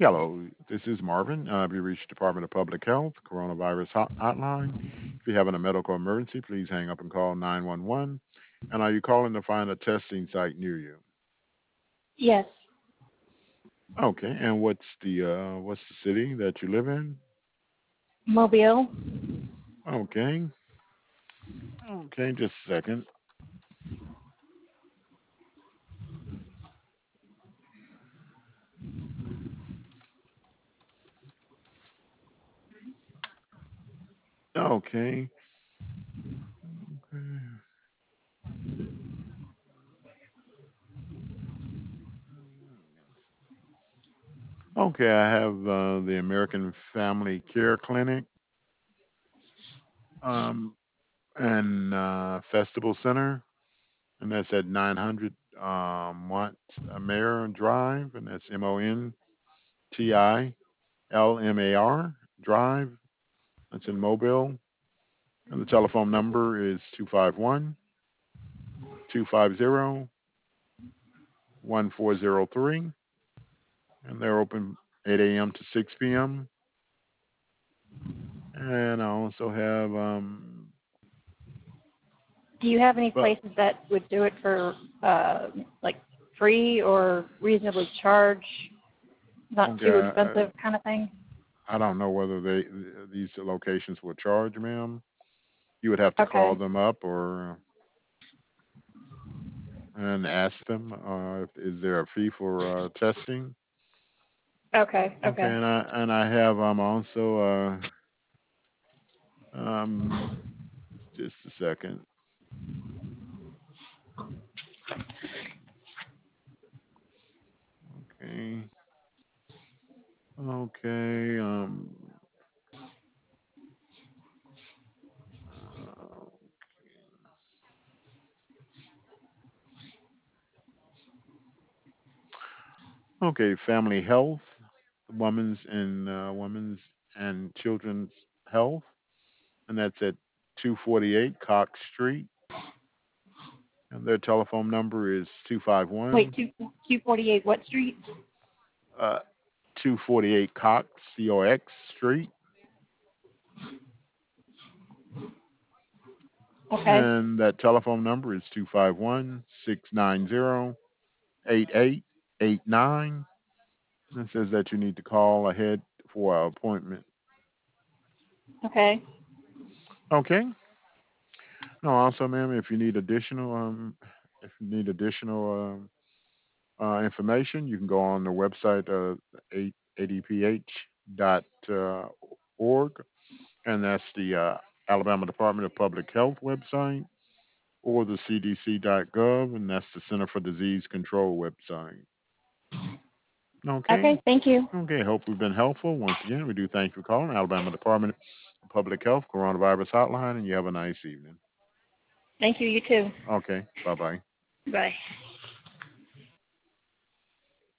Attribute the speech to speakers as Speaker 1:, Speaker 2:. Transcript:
Speaker 1: Hello, this is Marvin. You reached Department of Public Health, Coronavirus Hotline. If you're having a medical emergency, please hang up and call 911. And are you calling to find a testing site near you?
Speaker 2: Yes.
Speaker 1: Okay, and what's the city that you live in?
Speaker 2: Mobile.
Speaker 1: Okay, okay, just a second. Okay, okay, I have the American Family Care Clinic um, and Festival Center, and that's at 900 Montmar Drive, and that's Montilmar Drive. That's in Mobile, and the telephone number is 251-250-1403, and they're open 8 a.m. to 6 p.m. And I also have
Speaker 2: Do you have any
Speaker 1: but
Speaker 2: places that would do it for like free or reasonably charged, not
Speaker 1: okay,
Speaker 2: too expensive kind of thing?
Speaker 1: I don't know whether these locations will charge, ma'am. You would have to call
Speaker 2: Okay.
Speaker 1: them up or and ask them if is there a fee for testing.
Speaker 2: Okay.
Speaker 1: Okay,
Speaker 2: Okay.
Speaker 1: and I have also um just a second. Okay, okay, uh, okay, Family Health, Women's and Children's Health, and that's at 248 Cox Street, and their telephone number is
Speaker 2: Wait,
Speaker 1: 251
Speaker 2: 248 what street?
Speaker 1: uh 248 Cox Street,
Speaker 2: Okay.
Speaker 1: and that telephone number is 251-690-8889. It says that you need to call ahead for an appointment.
Speaker 2: Okay.
Speaker 1: Okay. No, also, ma'am, if you need additional information, you can go on the website adph.org, and that's the Alabama Department of Public Health website, or the CDC.gov, and that's the Center for Disease Control website. Okay.
Speaker 2: Okay. Thank you.
Speaker 1: Okay. Hope we've been helpful. Once again, we do thank you for calling Alabama Department of Public Health Coronavirus Hotline, and you have a nice evening.
Speaker 2: Thank you. You too.
Speaker 1: Okay. Bye bye.
Speaker 2: Bye.